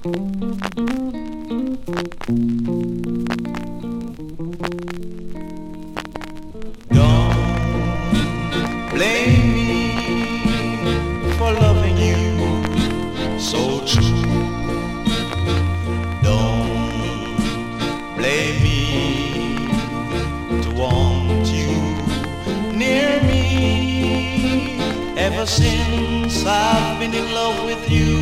Don't blame me for loving you so true. Don't blame me to want you near me. Ever since I've been in love with you,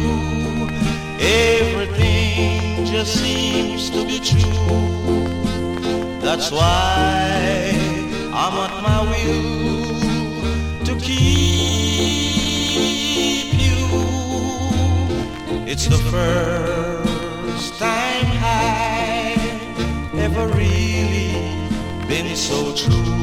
everything just seems to be true. That's why I'm at my will to keep you. It's the first time I've ever really been so true.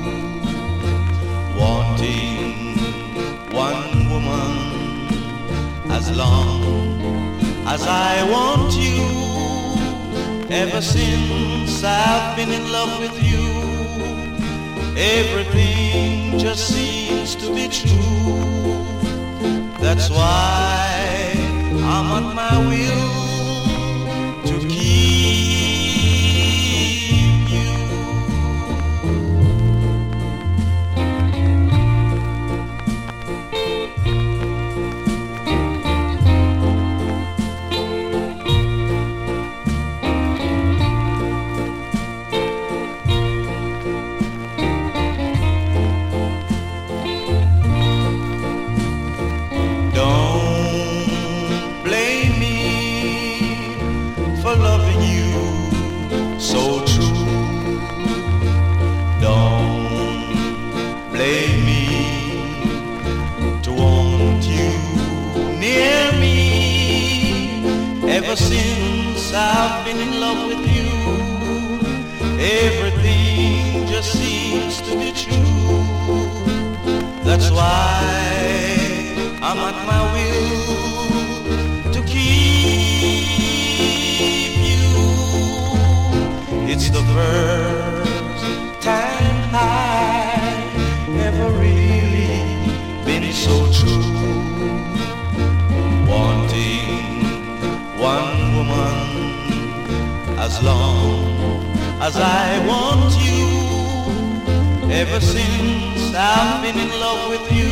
Wanting one woman as long as I want you. Ever since I've been in love with you, everything just seems to be true. That's why I'm on my will to keep you. For loving you so true. Don't blame me to want you near me. Ever since I've been in love with you, everything just seems to be true. That's why I'm at my will to keep you. It's the first time I've ever really been so true. Wanting one woman as long as I want you. Ever since I've been in love with you,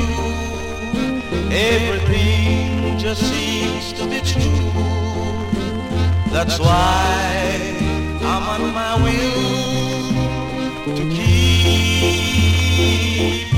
everything just seems to be true. That's why I'm on my will to keep